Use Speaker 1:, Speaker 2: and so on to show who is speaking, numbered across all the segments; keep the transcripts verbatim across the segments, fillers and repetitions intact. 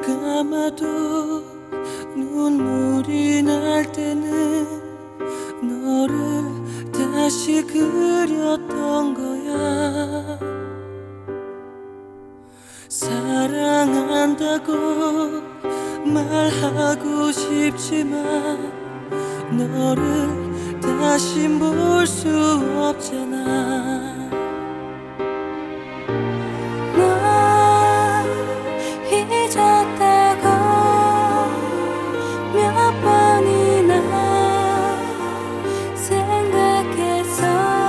Speaker 1: 감아도 눈물이 날 때는 너를 다시 그렸던 거야. 사랑한다고 말하고 싶지만 너를 다시 볼 수 없잖아.
Speaker 2: 널 잊었다고 몇 번이나 생각했어.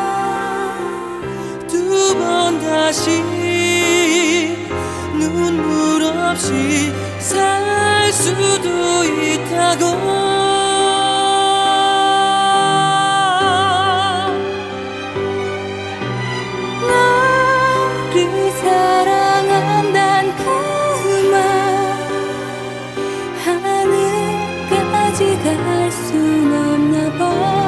Speaker 1: 두 번 다시 눈물 없이 살 수도 있다고.
Speaker 2: 너를 사랑한단 그 말 하늘까지 갈 순 없나 봐.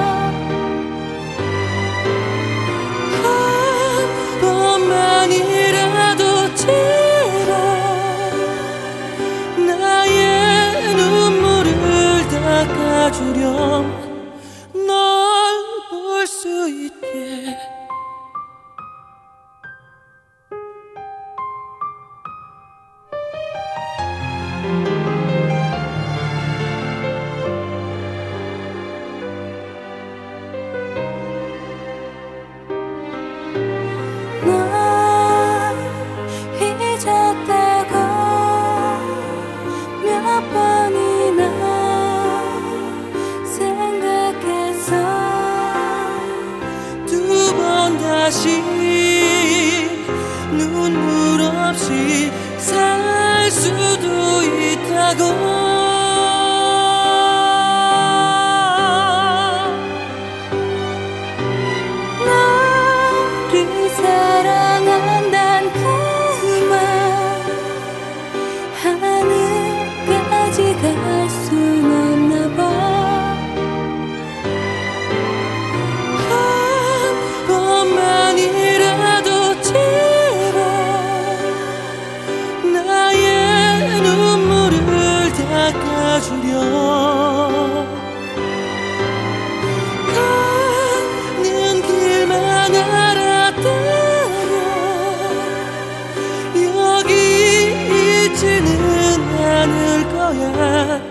Speaker 1: 한 번만이라도 제발 나의 눈물을 닦아주렴. 널 볼 수 있게.
Speaker 2: 널 잊었다고 몇 번이나 생각했어.
Speaker 1: 두 번 다시 눈물 없이 살 수도 있다고.
Speaker 2: 너를 사랑한단 그 말 하늘까지 갈 순 없나 봐.
Speaker 1: 한 번만이라도 제발 나의 눈물을 닦아주렴. 가는 길만 알았다면 여기 있지는 않을 거야.